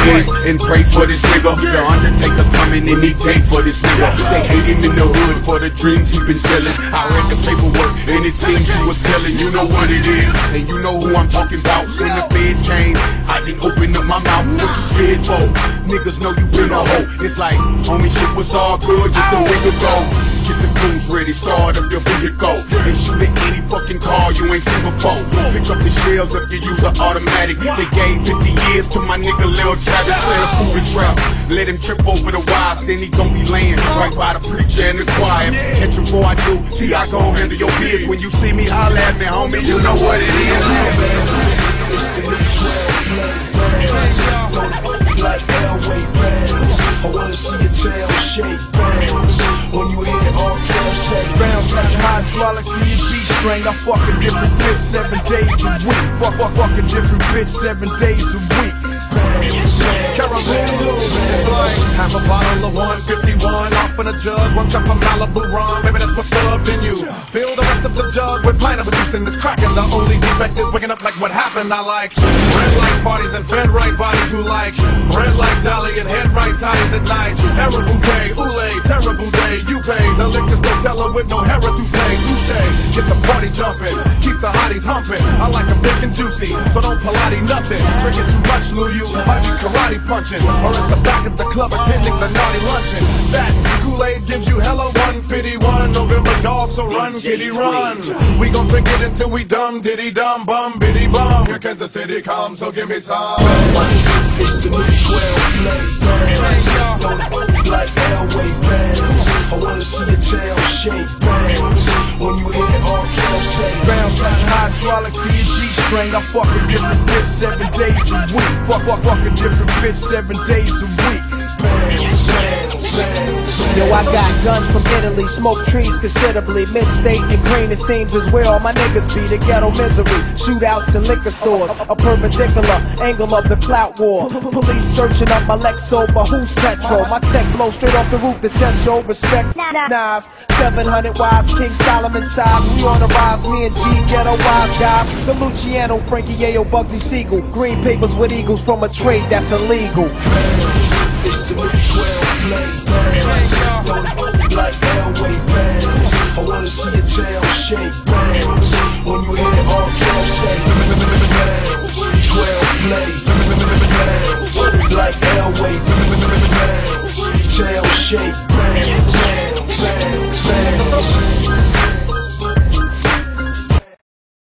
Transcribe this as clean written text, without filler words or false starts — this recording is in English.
hands and pray for this nigga. The Undertaker's coming and he take for this nigga. They hate him in the hood for the dreams he been selling. I read the paperwork and it seems he was telling. You know what it is, and you know who I'm talking about. When the feds came, I didn't open up my mouth. What you scared for? Niggas know you been a hoe. It's like, homie, shit was all good just a week ago. Get the goons ready, start up your vehicle and shoot at any fucking car you ain't seen before. Pick up the shells if you use an automatic. They gave 50 years to my nigga Lil Travis. Set a proven trap, let him trip over the wires, then he gon' be laying right by the preacher and the choir. Catch him before I do, T.I. gon' handle your biz. When you see me, holla at me, homie, you know what it is. It's the new 12 like Elway bands. I wanna see your tail shake bands. When you hear all girls say bounce like hydraulics in your G-string. I fuck a different bitch 7 days a week. Fuck a different bitch 7 days a week. Half a bottle of 151 off in a jug, 1 cup of Malibu rum. Maybe that's what's up in you. Fill the rest of the jug with pineapple juice and it's cracking. The only defect is waking up like what happened. I like red light parties and fed right bodies who like red light dolly and head right ties at night. Era bouquet, oolay, terrible day. You pay the liquor store teller with no hair to play. Touche, get the party jumping, keep the hotties humping. I like them thick and juicy, so don't Pilates nothing. Drinking too much, Lou, you might be karate punching, or at the back of the club attending the naughty luncheon. Satin Kool-Aid gives you hella 151. November dog, so run, kitty, run. We gon' drink it until we dumb, diddy dum, bum, biddy bum. Here Kansas City comes, so give me some. it's the new 12 bands. Like Elway bands. I wanna see your tail shake bands. When you hear all girls say bounce like hydraulics in your G-string. I fuck a different bitch 7 days a week. Fuck a different bitch 7 days a week. Yo, I got guns from Italy, smoke trees considerably. Mid-state and green, it seems is where all my niggas be. The ghetto misery, shootouts in liquor stores. A perpendicular angle of the clout war. Police searching up my Lexo, but who's petrol? My tech blow straight off the roof to test your respect. Nas, 700 wise, King Solomon size. We on the rise, me and G, ghetto wise guys. The Luciano, Frankie Yayo, Bugsy Siegel. Green papers with eagles from a trade that's illegal. it's the new 12 bands. Like Elway bands. I wanna see your tail shake bands. When you hear all girls say bands. 12 bands. Like Elway bands. Tail shake